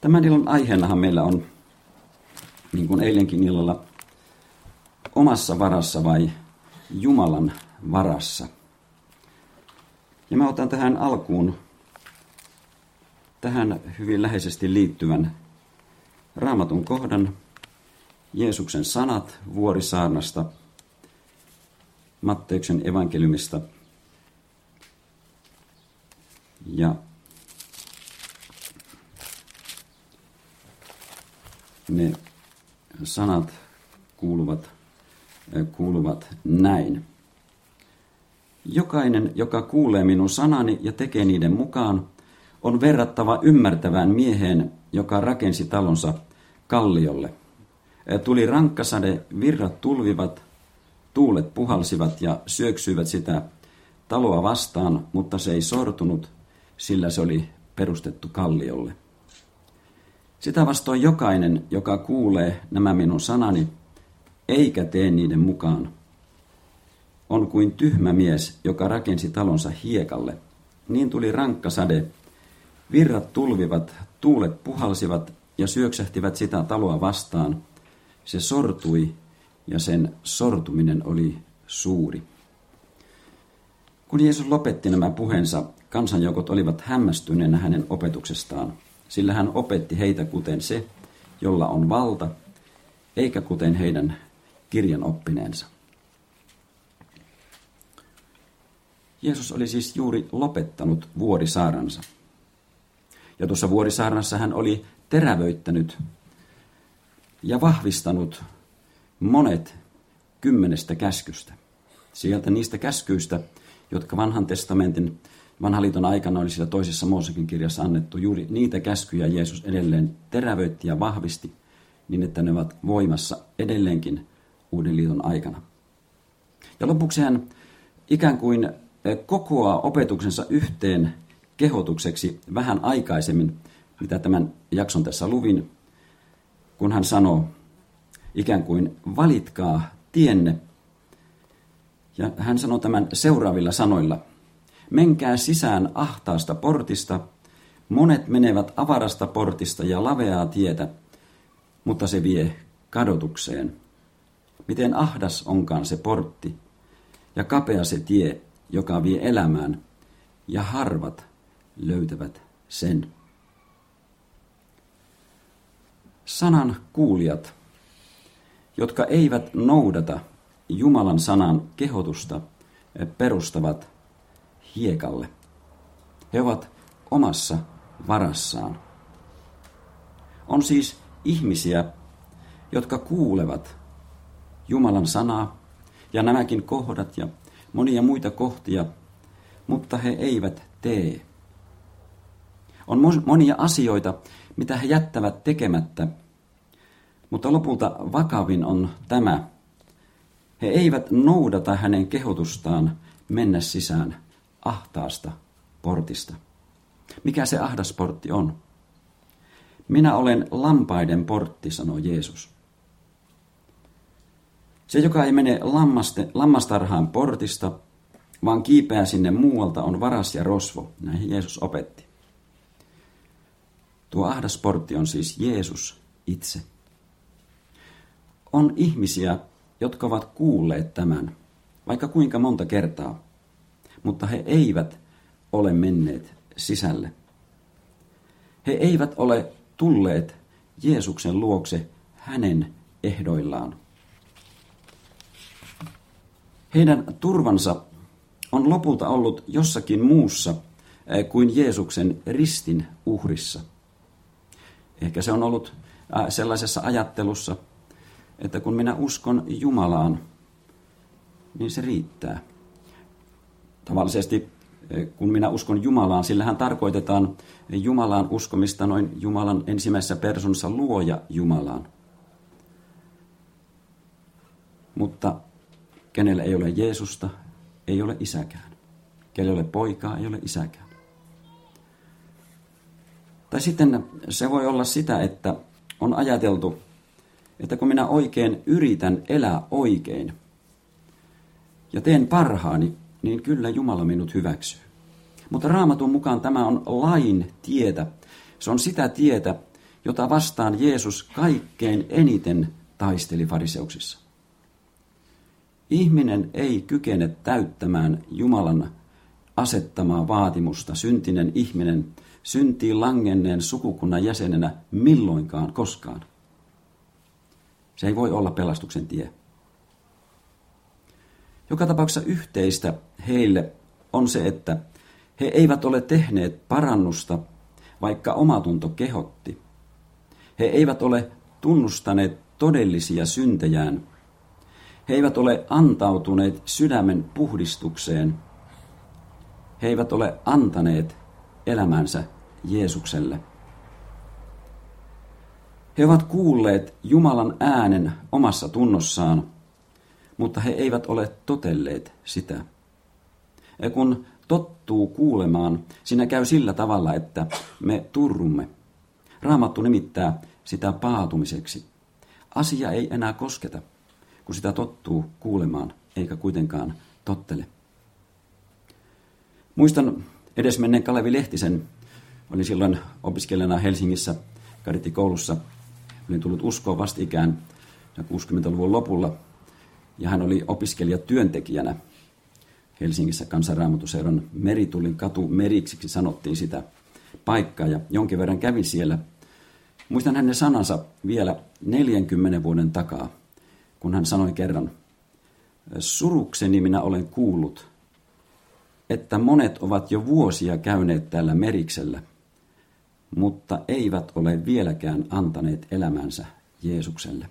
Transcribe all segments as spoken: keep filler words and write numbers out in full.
Tämän illan aiheenahan meillä on, niin kuin eilenkin illalla, omassa varassa vai Jumalan varassa. Ja mä otan tähän alkuun tähän hyvin läheisesti liittyvän Raamatun kohdan, Jeesuksen sanat vuorisaarnasta, Matteuksen evankeliumista. Ja ne sanat kuuluvat, kuuluvat näin. Jokainen, joka kuulee minun sanani ja tekee niiden mukaan, on verrattava ymmärtävään mieheen, joka rakensi talonsa kalliolle. Tuli rankkasade, virrat tulvivat, tuulet puhalsivat ja syöksyivät sitä taloa vastaan, mutta se ei sortunut, sillä se oli perustettu kalliolle. Sitä vastoin jokainen, joka kuulee nämä minun sanani, eikä tee niiden mukaan, on kuin tyhmä mies, joka rakensi talonsa hiekalle. Niin tuli rankkasade, virrat tulvivat, tuulet puhalsivat ja syöksähtivät sitä taloa vastaan. Se sortui ja sen sortuminen oli suuri. Kun Jeesus lopetti nämä puheensa, kansanjoukot olivat hämmästyneenä hänen opetuksestaan, sillä hän opetti heitä kuten se, jolla on valta, eikä kuten heidän kirjanoppineensa. Jeesus oli siis juuri lopettanut vuorisaaransa. Ja tuossa vuorisaarnassa hän oli terävöittänyt ja vahvistanut monet kymmenestä käskystä. Sieltä niistä käskyistä, jotka vanhan testamentin, vanhan liiton aikana oli siellä toisessa Mooseksen kirjassa annettu, juuri niitä käskyjä Jeesus edelleen terävöitti ja vahvisti, niin että ne ovat voimassa edelleenkin uuden liiton aikana. Ja lopuksi hän ikään kuin kokoaa opetuksensa yhteen kehotukseksi vähän aikaisemmin, mitä tämän jakson tässä luvin, kun hän sanoo ikään kuin valitkaa tienne. Ja hän sanoo tämän seuraavilla sanoilla. Menkää sisään ahtaasta portista, monet menevät avarasta portista ja laveaa tietä, mutta se vie kadotukseen. Miten ahdas onkaan se portti ja kapea se tie, joka vie elämään, ja harvat löytävät sen. Sanan kuulijat, jotka eivät noudata Jumalan sanan kehotusta, perustavat hiekalle. He ovat omassa varassaan. On siis ihmisiä, jotka kuulevat Jumalan sanaa ja nämäkin kohdat ja monia muita kohtia, mutta he eivät tee. On monia asioita, mitä he jättävät tekemättä, mutta lopulta vakavin on tämä. He eivät noudata hänen kehotustaan mennä sisään ahtaasta portista. Mikä se ahdas portti on? Minä olen lampaiden portti, sanoo Jeesus. Se, joka ei mene lammaste, lammastarhaan portista, vaan kiipeää sinne muualta, on varas ja rosvo. Näin Jeesus opetti. Tuo ahdas portti on siis Jeesus itse. On ihmisiä, jotka ovat kuulleet tämän, vaikka kuinka monta kertaa, mutta he eivät ole menneet sisälle. He eivät ole tulleet Jeesuksen luokse hänen ehdoillaan. Heidän turvansa on lopulta ollut jossakin muussa kuin Jeesuksen ristin uhrissa. Ehkä se on ollut sellaisessa ajattelussa, että kun minä uskon Jumalaan, niin se riittää. Tavallisesti kun minä uskon Jumalaan, sillähän tarkoitetaan Jumalaan uskomista noin Jumalan ensimmäisessä persoonassa luoja Jumalaan. Mutta kenellä ei ole Jeesusta, ei ole isäkään. Kenellä ei ole poikaa, ei ole isäkään. Tai sitten se voi olla sitä, että on ajateltu, että kun minä oikein yritän elää oikein ja teen parhaani, niin kyllä Jumala minut hyväksyy. Mutta Raamatun mukaan tämä on lain tietä. Se on sitä tietä, jota vastaan Jeesus kaikkein eniten taisteli fariseuksissa. Ihminen ei kykene täyttämään Jumalan asettamaa vaatimusta, syntinen ihminen, syntiin langenneen sukukunnan jäsenenä milloinkaan koskaan. Se ei voi olla pelastuksen tie. Joka tapauksessa yhteistä heille on se, että he eivät ole tehneet parannusta, vaikka omatunto kehotti. He eivät ole tunnustaneet todellisia syntejään. He eivät ole antautuneet sydämen puhdistukseen. He eivät ole antaneet elämänsä Jeesukselle. He ovat kuulleet Jumalan äänen omassa tunnossaan, mutta he eivät ole totelleet sitä. Ja kun tottuu kuulemaan, siinä käy sillä tavalla, että me turrumme. Raamattu nimittää sitä paatumiseksi. Asia ei enää kosketa, kun sitä tottuu kuulemaan, eikä kuitenkaan tottele. Muistan edesmenneen Kalevi Lehtisen, olin silloin opiskelijana Helsingissä kadettikoulussa. Olin tullut uskoon vastikään kuusikymmentäluvun lopulla, ja hän oli opiskelijatyöntekijänä Helsingissä Kansanraamatuseuran Meritulin katu Meriksiksi sanottiin sitä paikkaa, ja jonkin verran kävin siellä. Muistan hänen sanansa vielä neljänkymmenen vuoden takaa, kun hän sanoi kerran, surukseni minä olen kuullut, että monet ovat jo vuosia käyneet täällä Meriksellä, mutta eivät ole vieläkään antaneet elämänsä Jeesukselle.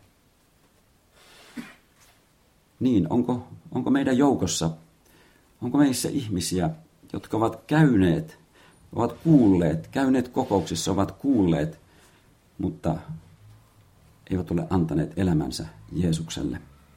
Niin, onko, onko meidän joukossa, onko meissä ihmisiä, jotka ovat käyneet, ovat kuulleet, käyneet kokouksissa, ovat kuulleet, mutta eivät ole antaneet elämänsä Jeesukselle.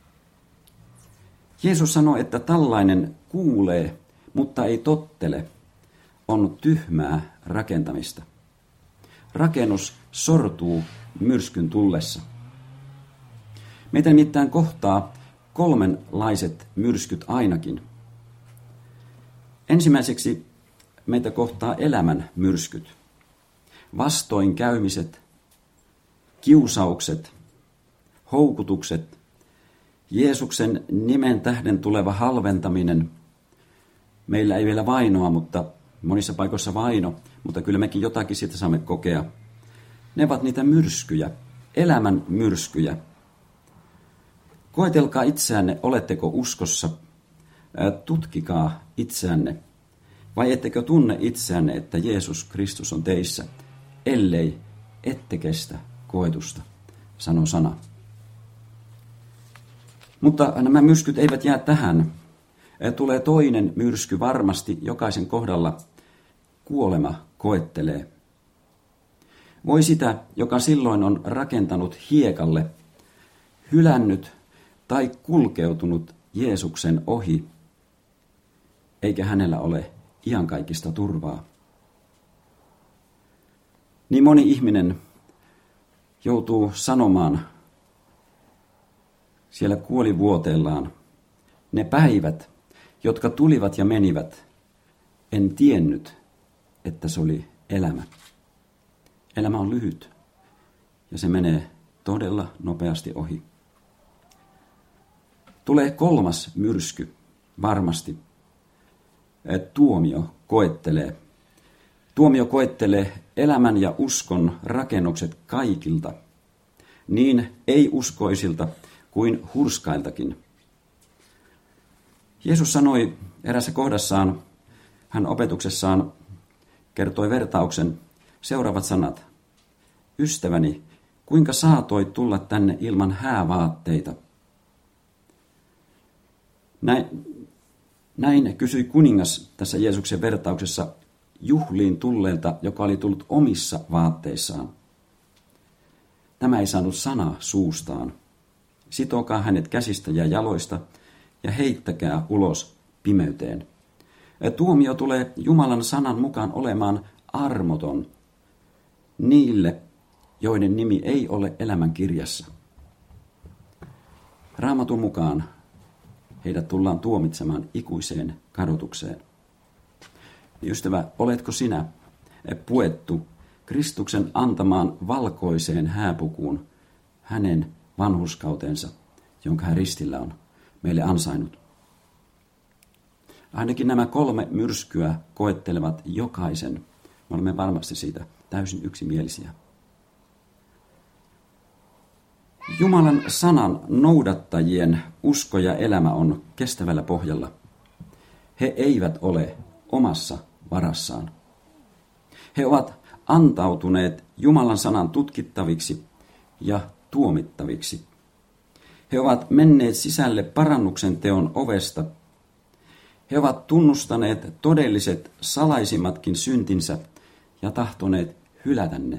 Jeesus sanoi, että tällainen kuulee, mutta ei tottele, on tyhmää rakentamista. Rakennus sortuu myrskyn tullessa. Meitä nimittäin kohtaa kolmenlaiset myrskyt ainakin. Ensimmäiseksi meitä kohtaa elämän myrskyt, vastoinkäymiset, kiusaukset, houkutukset, Jeesuksen nimen tähden tuleva halventaminen. Meillä ei vielä vainoa, mutta monissa paikoissa vaino, mutta kyllä mekin jotakin siitä saamme kokea. Ne ovat niitä myrskyjä, elämän myrskyjä. Koetelkaa itseänne, oletteko uskossa, tutkikaa itseänne, vai ettekö tunne itseänne, että Jeesus Kristus on teissä, ellei ette kestä koetusta, sanoo sana. Mutta nämä myrskyt eivät jää tähän. Tulee toinen myrsky varmasti jokaisen kohdalla. Kuolema koettelee. Voi sitä, joka silloin on rakentanut hiekalle, hylännyt tai kulkeutunut Jeesuksen ohi, eikä hänellä ole iankaikkista turvaa. Niin moni ihminen joutuu sanomaan siellä kuolivuoteellaan, ne päivät, jotka tulivat ja menivät, en tiennyt, että se oli elämä. Elämä on lyhyt ja se menee todella nopeasti ohi. Tulee kolmas myrsky, varmasti. Tuomio koettelee. Tuomio koettelee elämän ja uskon rakennukset kaikilta, niin ei-uskoisilta kuin hurskailtakin. Jeesus sanoi erässä kohdassaan, hän opetuksessaan kertoi vertauksen, seuraavat sanat. Ystäväni, kuinka saatoit tulla tänne ilman häävaatteita? Näin, näin kysyi kuningas tässä Jeesuksen vertauksessa juhliin tulleelta, joka oli tullut omissa vaatteissaan. Tämä ei saanut sanaa suustaan. Sitokaa hänet käsistä ja jaloista ja heittäkää ulos pimeyteen. Tuomio tulee Jumalan sanan mukaan olemaan armoton niille, joiden nimi ei ole elämän kirjassa. Raamatun mukaan heidät tullaan tuomitsemaan ikuiseen kadotukseen. Ystävä, oletko sinä puettu Kristuksen antamaan valkoiseen hääpukuun hänen vanhurskautensa, jonka hän ristillä on meille ansainnut. Ainakin nämä kolme myrskyä koettelevat jokaisen. Me olemme varmasti siitä täysin yksimielisiä. Jumalan sanan noudattajien usko ja elämä on kestävällä pohjalla. He eivät ole omassa varassaan. He ovat antautuneet Jumalan sanan tutkittaviksi ja tuomittaviksi. He ovat menneet sisälle parannuksen teon ovesta. He ovat tunnustaneet todelliset salaisimmatkin syntinsä ja tahtoneet hylätä ne.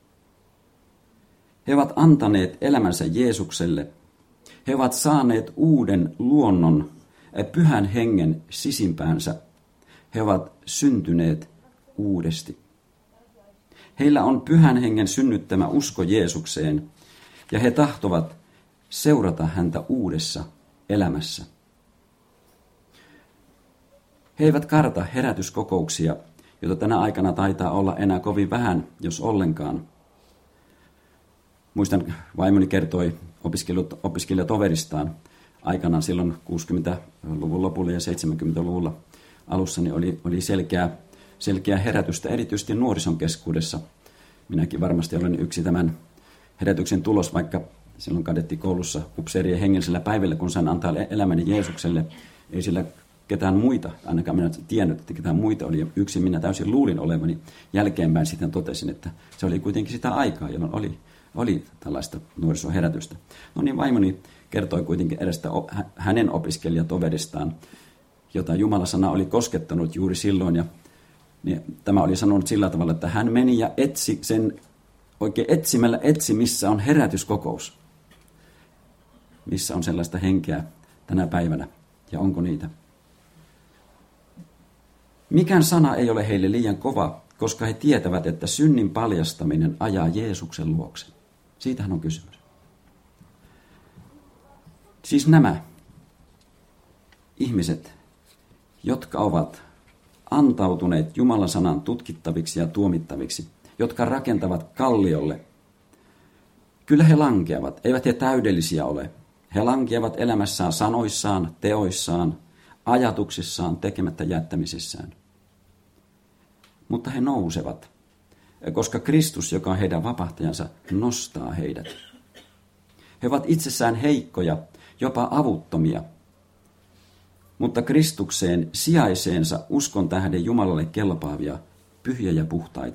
He ovat antaneet elämänsä Jeesukselle. He ovat saaneet uuden luonnon, pyhän hengen sisimpäänsä. He ovat syntyneet uudesti. Heillä on pyhän hengen synnyttämä usko Jeesukseen, ja he tahtovat seurata häntä uudessa elämässä. He eivät karta herätyskokouksia, joita tänä aikana taitaa olla enää kovin vähän, jos ollenkaan. Muistan, vaimoni kertoi opiskelijatoveristaan aikanaan silloin kuusikymmentäluvun lopulla ja seitsemänkymmentäluvulla alussa, niin oli, oli selkeää, selkeää herätystä erityisesti nuorison keskuudessa. Minäkin varmasti olen yksi tämän herätyksen tulos, vaikka silloin kadettikoulussa upseerien hengellisellä päivällä, kun sain antaa elämäni Jeesukselle, ei sillä ketään muita, ainakaan minä tiennyt, että ketään muita oli. Yksin minä täysin luulin olevani. Jälkeenpäin sitten totesin, että se oli kuitenkin sitä aikaa, jolloin oli, oli tällaista nuorisoherätystä. No niin, vaimoni kertoi kuitenkin edestä hänen opiskelijatoveristaan, jota Jumalan sana oli koskettanut juuri silloin. Ja niin, tämä oli sanonut sillä tavalla, että hän meni ja etsi sen, oikein etsimällä etsi, missä on herätyskokous. Missä on sellaista henkeä tänä päivänä ja onko niitä. Mikään sana ei ole heille liian kova, koska he tietävät, että synnin paljastaminen ajaa Jeesuksen luokse. Siitähän on kysymys. Siis nämä ihmiset, jotka ovat antautuneet Jumalan sanan tutkittaviksi ja tuomittaviksi, jotka rakentavat kalliolle, kyllä he lankeavat, eivät he täydellisiä ole. He lankeavat elämässään sanoissaan, teoissaan, ajatuksissaan, tekemättä jättämisessään. Mutta he nousevat, koska Kristus, joka on heidän vapahtajansa, nostaa heidät. He ovat itsessään heikkoja, jopa avuttomia, mutta Kristukseen sijaiseensa uskon tähden Jumalalle kelpaavia, pyhiä ja puhtaita.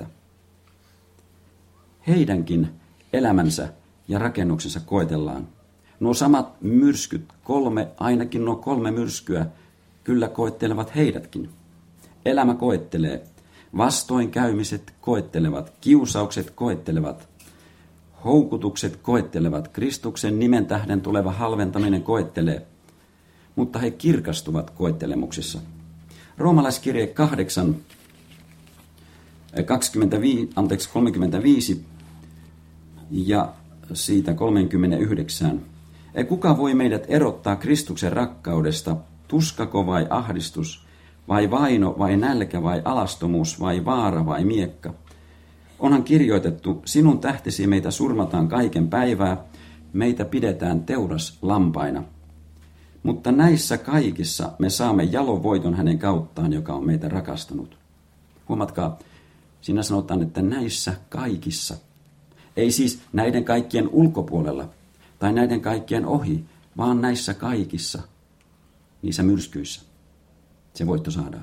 Heidänkin elämänsä ja rakennuksensa koetellaan. Nuo samat myrskyt, kolme, ainakin nuo kolme myrskyä, kyllä koettelevat heidätkin. Elämä koettelee. Vastoinkäymiset koettelevat, kiusaukset koettelevat, houkutukset koettelevat, Kristuksen nimen tähden tuleva halventaminen koettelee, mutta he kirkastuvat koettelemuksissa. Roomalaiskirje kahdeksan, kaksikymmentäviisi, anteeksi, kolmekymmentäviisi ja siitä kolmekymmentäyhdeksän. Kuka voi meidät erottaa Kristuksen rakkaudesta, tuskako vai ahdistus, vai vaino, vai nälkä, vai alastomuus, vai vaara, vai miekka? Onhan kirjoitettu, sinun tähtesi meitä surmataan kaiken päivää, meitä pidetään teuras lampaina. Mutta näissä kaikissa me saamme jalovoiton hänen kauttaan, joka on meitä rakastanut. Huomatkaa, siinä sanotaan, että näissä kaikissa. Ei siis näiden kaikkien ulkopuolella tai näiden kaikkien ohi, vaan näissä kaikissa, niissä myrskyissä. Se voitto saadaan.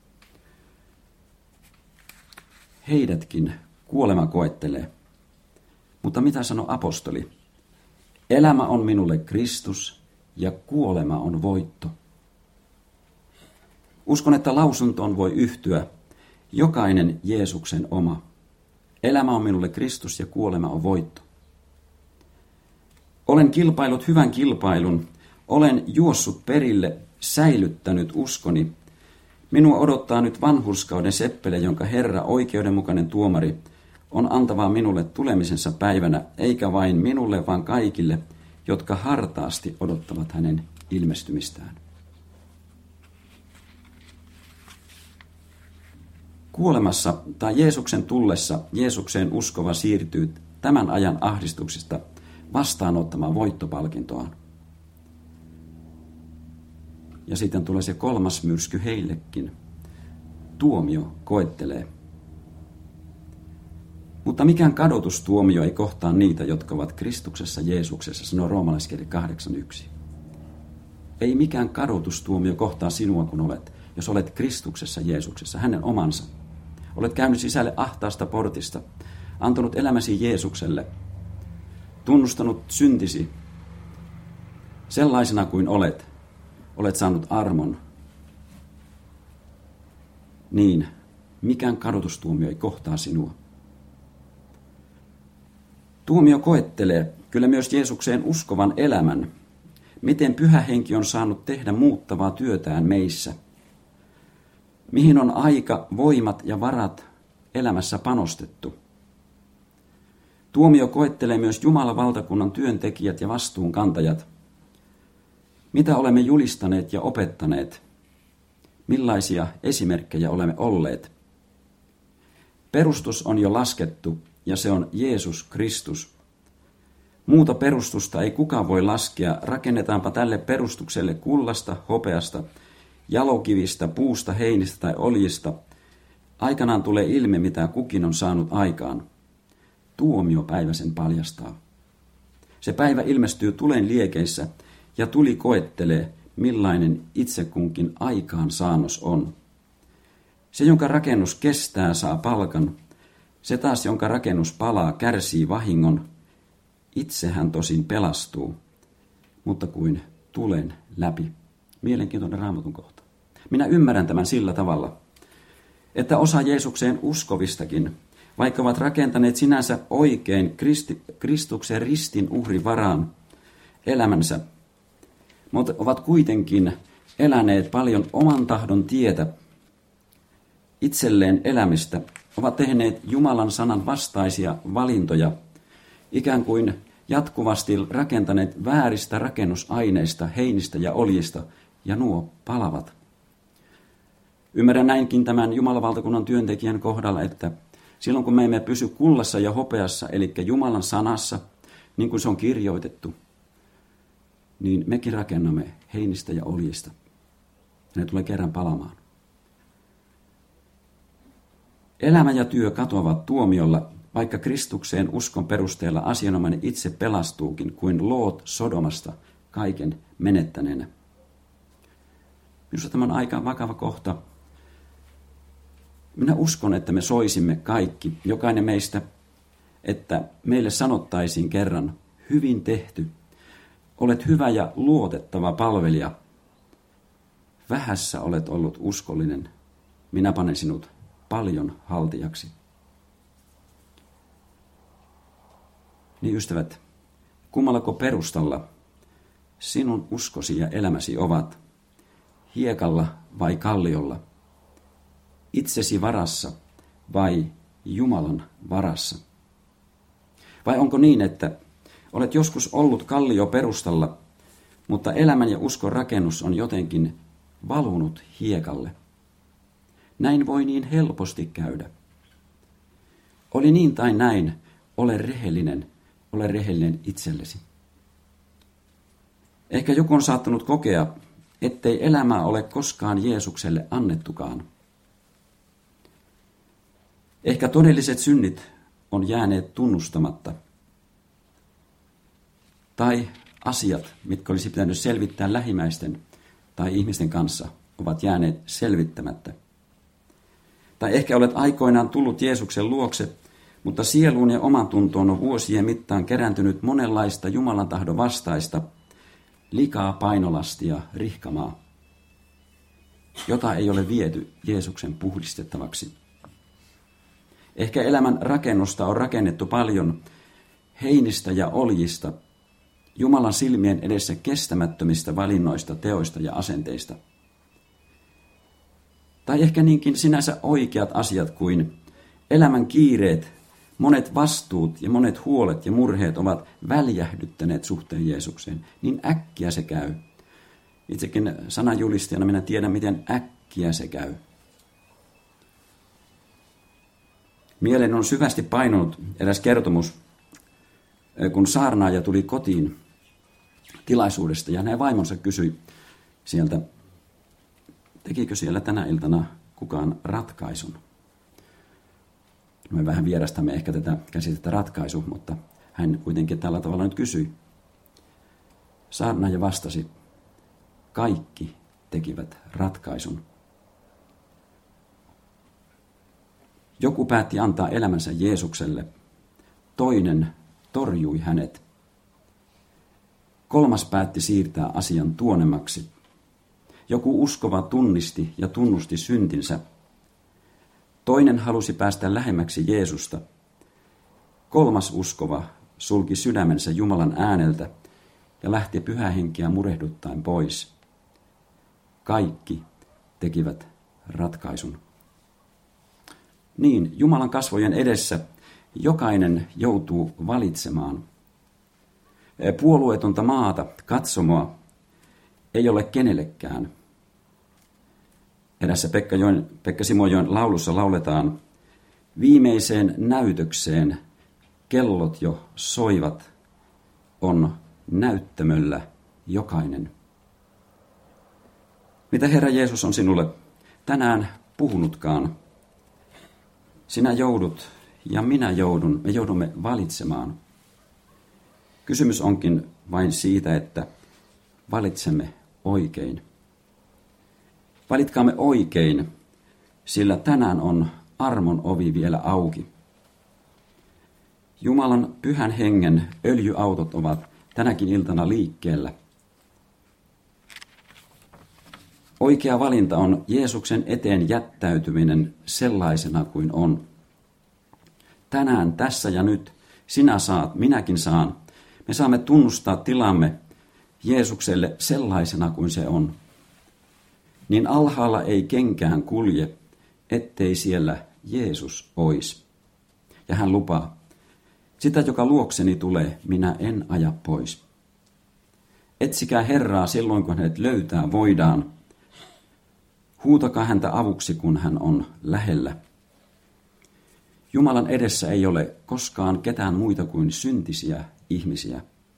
Heidätkin kuolema koettelee. Mutta mitä sanoi apostoli? Elämä on minulle Kristus ja kuolema on voitto. Uskon, että lausuntoon voi yhtyä jokainen Jeesuksen oma. Elämä on minulle Kristus ja kuolema on voitto. Olen kilpailut hyvän kilpailun, olen juossut perille, säilyttänyt uskoni. Minua odottaa nyt vanhurskauden seppele, jonka Herra, oikeudenmukainen tuomari, on antava minulle tulemisensa päivänä, eikä vain minulle, vaan kaikille, jotka hartaasti odottavat hänen ilmestymistään. Kuolemassa tai Jeesuksen tullessa Jeesukseen uskova siirtyy tämän ajan ahdistuksista vastaanottamaan voittopalkintoaan. Ja sitten tulee se kolmas myrsky heillekin. Tuomio koettelee. Mutta mikään kadotustuomio ei kohtaa niitä, jotka ovat Kristuksessa Jeesuksessa, sanoo roomalaiskirje kahdeksan yksi. Ei mikään kadotustuomio kohtaa sinua, kun olet, jos olet Kristuksessa Jeesuksessa, hänen omansa. Olet käynyt sisälle ahtaasta portista, antanut elämäsi Jeesukselle, tunnustanut syntisi sellaisena kuin olet, olet saanut armon. Niin, mikään kadotustuomio ei kohtaa sinua. Tuomio koettelee kyllä myös Jeesukseen uskovan elämän, miten Pyhä Henki on saanut tehdä muuttavaa työtään meissä. Mihin on aika, voimat ja varat elämässä panostettu. Tuomio koettelee myös Jumalan valtakunnan työntekijät ja vastuunkantajat. Mitä olemme julistaneet ja opettaneet? Millaisia esimerkkejä olemme olleet? Perustus on jo laskettu, ja se on Jeesus Kristus. Muuta perustusta ei kukaan voi laskea, rakennetaanpa tälle perustukselle kullasta, hopeasta, jalokivistä, puusta, heinistä tai oljista. Aikanaan tulee ilmi, mitä kukin on saanut aikaan. Tuomiopäivä sen paljastaa. Se päivä ilmestyy tulen liekeissä, ja tuli koettelee, millainen itse kunkin aikaan saannos on. Se, jonka rakennus kestää, saa palkan. Se taas, jonka rakennus palaa, kärsii vahingon. Itsehän tosin pelastuu, mutta kuin tulen läpi. Mielenkiintoinen Raamatun kohta. Minä ymmärrän tämän sillä tavalla, että osa Jeesukseen uskovistakin, vaikka ovat rakentaneet sinänsä oikein Kristi, Kristuksen ristin uhrin varaan elämänsä, mutta ovat kuitenkin eläneet paljon oman tahdon tietä, itselleen elämistä, ovat tehneet Jumalan sanan vastaisia valintoja, ikään kuin jatkuvasti rakentaneet vääristä rakennusaineista, heinistä ja oljista, ja nuo palavat. Ymmärrän näinkin tämän Jumalan valtakunnan työntekijän kohdalla, että silloin kun me emme pysy kullassa ja hopeassa, eli Jumalan sanassa, niin kuin se on kirjoitettu, niin mekin rakennamme heinistä ja oljista. Ne tulee kerran palamaan. Elämä ja työ katoavat tuomiolla, vaikka Kristukseen uskon perusteella asianomainen itse pelastuukin kuin Loot Sodomasta kaiken menettäneenä. Minusta tämä on aika vakava kohta. Minä uskon, että me soisimme kaikki, jokainen meistä, että meille sanottaisiin kerran, hyvin tehty, olet hyvä ja luotettava palvelija. Vähässä olet ollut uskollinen, minä panen sinut paljon haltijaksi. Niin ystävät, kummallako perustalla sinun uskosi ja elämäsi ovat? Hiekalla vai kalliolla? Itsesi varassa vai Jumalan varassa? Vai onko niin, että olet joskus ollut kallio perustalla, mutta elämän ja uskon rakennus on jotenkin valunut hiekalle? Näin voi niin helposti käydä. Oli niin tai näin, ole rehellinen, ole rehellinen itsellesi. Ehkä joku on saattanut kokea, ettei elämää ole koskaan Jeesukselle annettukaan. Ehkä todelliset synnit on jääneet tunnustamatta. Tai asiat, mitkä olisi pitänyt selvittää lähimmäisten tai ihmisten kanssa, ovat jääneet selvittämättä. Tai ehkä olet aikoinaan tullut Jeesuksen luokse, mutta sieluun ja oman tuntoon on vuosien mittaan kerääntynyt monenlaista Jumalan tahdon vastaista, likaa painolastia rihkamaa, jota ei ole viety Jeesuksen puhdistettavaksi. Ehkä elämän rakennusta on rakennettu paljon heinistä ja oljista, Jumalan silmien edessä kestämättömistä valinnoista, teoista ja asenteista. Tai ehkä niinkin sinänsä oikeat asiat kuin elämän kiireet, monet vastuut ja monet huolet ja murheet ovat väljähdyttäneet suhteen Jeesukseen. Niin äkkiä se käy. Itsekin sananjulistajana minä tiedän, miten äkkiä se käy. Mieleen on syvästi painunut eräs kertomus, kun saarnaaja tuli kotiin tilaisuudesta ja hänen vaimonsa kysyi sieltä, tekikö siellä tänä iltana kukaan ratkaisun. Me vähän vierastamme ehkä tätä käsitettä ratkaisu, mutta hän kuitenkin tällä tavalla nyt kysyi. Saarnaaja vastasi, kaikki tekivät ratkaisun. Joku päätti antaa elämänsä Jeesukselle, toinen torjui hänet. Kolmas päätti siirtää asian tuonemmaksi. Joku uskova tunnisti ja tunnusti syntinsä. Toinen halusi päästä lähemmäksi Jeesusta. Kolmas uskova sulki sydämensä Jumalan ääneltä ja lähti Pyhää Henkeä murehduttaen pois. Kaikki tekivät ratkaisun. Niin, Jumalan kasvojen edessä jokainen joutuu valitsemaan. Puolueetonta maata, katsomoa, ei ole kenellekään. Erässä Pekka, Joen, Pekka Simojoen laulussa lauletaan, viimeiseen näytökseen kellot jo soivat, on näyttämöllä jokainen. Mitä Herra Jeesus on sinulle tänään puhunutkaan? Sinä joudut ja minä joudun, me joudumme valitsemaan. Kysymys onkin vain siitä, että valitsemme oikein. Valitkaamme oikein, sillä tänään on armon ovi vielä auki. Jumalan Pyhän Hengen öljyautot ovat tänäkin iltana liikkeellä. Oikea valinta on Jeesuksen eteen jättäytyminen sellaisena kuin on. Tänään, tässä ja nyt, sinä saat, minäkin saan. Me saamme tunnustaa tilamme Jeesukselle sellaisena kuin se on. Niin alhaalla ei kenkään kulje, ettei siellä Jeesus ois. Ja hän lupaa, sitä joka luokseni tulee, minä en aja pois. Etsikää Herraa silloin, kun hänet löytää voidaan. Huutakaa häntä avuksi, kun hän on lähellä. Jumalan edessä ei ole koskaan ketään muita kuin syntisiä ihmisiä.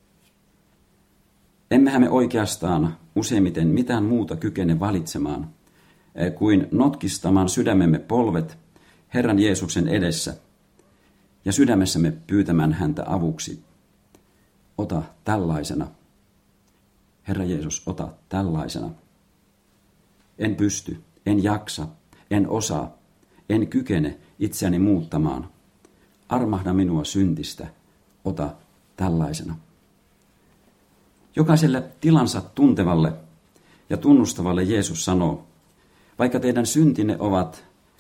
Emmehän me oikeastaan useimmiten mitään muuta kykene valitsemaan kuin notkistamaan sydämemme polvet Herran Jeesuksen edessä ja sydämessämme pyytämään häntä avuksi. Ota tällaisena. Herra Jeesus, ota tällaisena. En pysty, en jaksa, en osaa, en kykene itseäni muuttamaan. Armahda minua syntistä, ota tällaisena. Jokaiselle tilansa tuntevalle ja tunnustavalle Jeesus sanoo, vaikka teidän syntinne ovat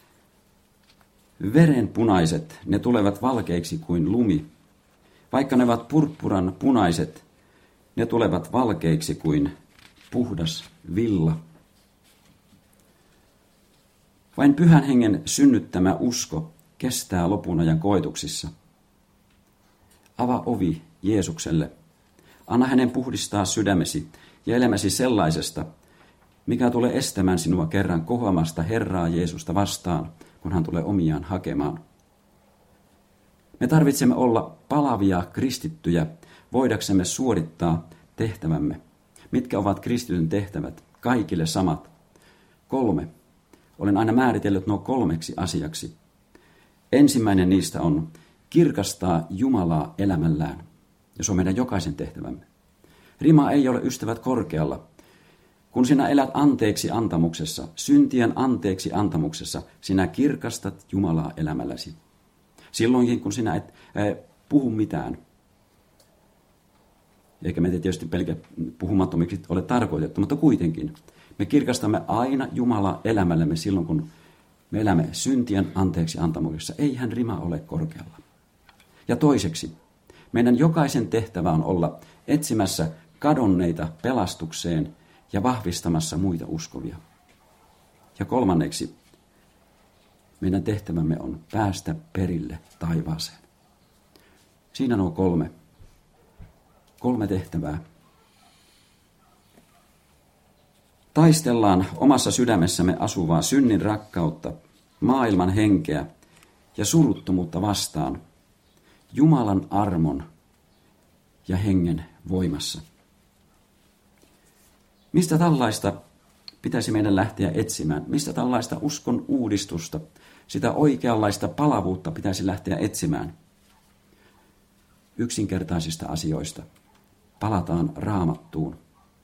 verenpunaiset, ne tulevat valkeiksi kuin lumi. Vaikka ne ovat purppuran punaiset, ne tulevat valkeiksi kuin puhdas villa. Vain Pyhän Hengen synnyttämä usko kestää lopun ajan koetuksissa. Avaa ovi Jeesukselle. Anna hänen puhdistaa sydämesi ja elämäsi sellaisesta, mikä tulee estämään sinua kerran kohoamasta Herraa Jeesusta vastaan, kun hän tulee omiaan hakemaan. Me tarvitsemme olla palavia kristittyjä, voidaksemme suorittaa tehtävämme. Mitkä ovat kristityn tehtävät? Kaikille samat. Kolme. Olen aina määritellyt nuo kolmeksi asiaksi. Ensimmäinen niistä on kirkastaa Jumalaa elämällään. Ja se on meidän jokaisen tehtävämme. Rima ei ole ystävät korkealla. Kun sinä elät anteeksi antamuksessa, syntien anteeksi antamuksessa, sinä kirkastat Jumalaa elämälläsi. Silloinkin, kun sinä et äh, puhu mitään. Eikä meitä tietysti pelkä puhumattomiksi ole tarkoitettu, mutta kuitenkin. Me kirkastamme aina Jumalaa elämällämme silloin, kun me elämme syntien anteeksi antamuksessa. Eihän rima ole korkealla. Ja toiseksi, meidän jokaisen tehtävä on olla etsimässä kadonneita pelastukseen ja vahvistamassa muita uskovia. Ja kolmanneksi, meidän tehtävämme on päästä perille taivaaseen. Siinä nuo kolme. Kolme tehtävää. Taistellaan omassa sydämessämme asuvaa synnin rakkautta, maailman henkeä ja suruttomuutta vastaan Jumalan armon ja hengen voimassa. Mistä tällaista pitäisi meidän lähteä etsimään? Mistä tällaista uskon uudistusta, sitä oikeanlaista palavuutta pitäisi lähteä etsimään? Yksinkertaisista asioista. Palataan Raamattuun.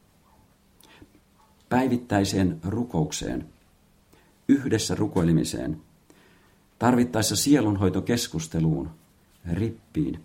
Päivittäiseen rukoukseen. Yhdessä rukoilemiseen. Tarvittaessa sielunhoitokeskusteluun. Rippiin.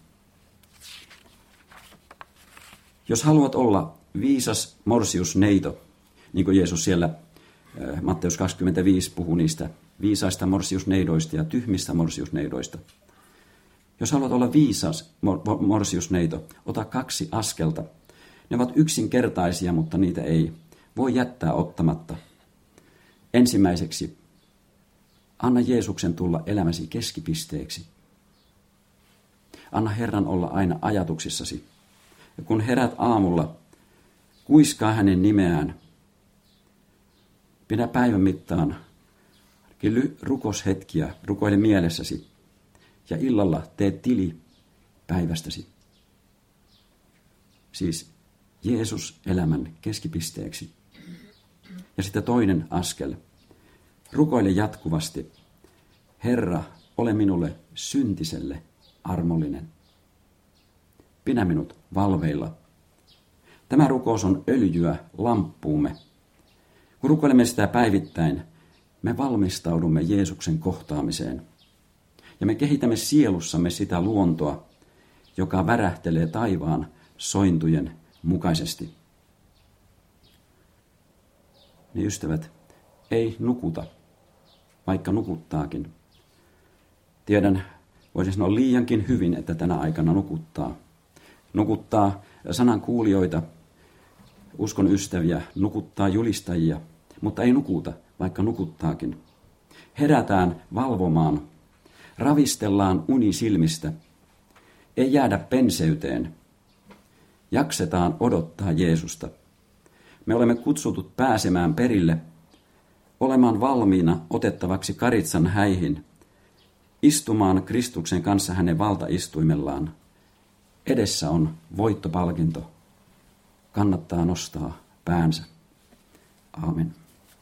Jos haluat olla viisas morsiusneito, niin kuin Jeesus siellä Matteus kaksikymmentäviisi puhuu niistä viisaista morsiusneidoista ja tyhmistä morsiusneidoista. Jos haluat olla viisas morsiusneito, ota kaksi askelta. Ne ovat yksinkertaisia, mutta niitä ei voi jättää ottamatta. Ensimmäiseksi, anna Jeesuksen tulla elämäsi keskipisteeksi. Anna Herran olla aina ajatuksissasi. Ja kun herät aamulla, kuiskaa hänen nimeään. Pidä päivän mittaan rukoshetkiä, rukoile mielessäsi. Ja illalla tee tili päivästäsi. Siis Jeesus elämän keskipisteeksi. Ja sitten toinen askel. Rukoile jatkuvasti. Herra, ole minulle syntiselle armollinen. Pidä minut valveilla. Tämä rukous on öljyä lamppuumme. Kun rukoilemme sitä päivittäin, me valmistaudumme Jeesuksen kohtaamiseen. Ja me kehitämme sielussamme sitä luontoa, joka värähtelee taivaan sointujen mukaisesti. Niin ystävät, ei nukuta, vaikka nukuttaakin. Tiedän, voisin sanoa liiankin hyvin, että tänä aikana nukuttaa. Nukuttaa sanan kuulijoita, uskon ystäviä, nukuttaa julistajia, mutta ei nukuta, vaikka nukuttaakin. Herätään valvomaan, ravistellaan uni silmistä, ei jäädä penseyteen, jaksetaan odottaa Jeesusta. Me olemme kutsutut pääsemään perille, olemaan valmiina otettavaksi karitsan häihin, istumaan Kristuksen kanssa hänen valtaistuimellaan. Edessä on voittopalkinto. Kannattaa nostaa päänsä. Aamen.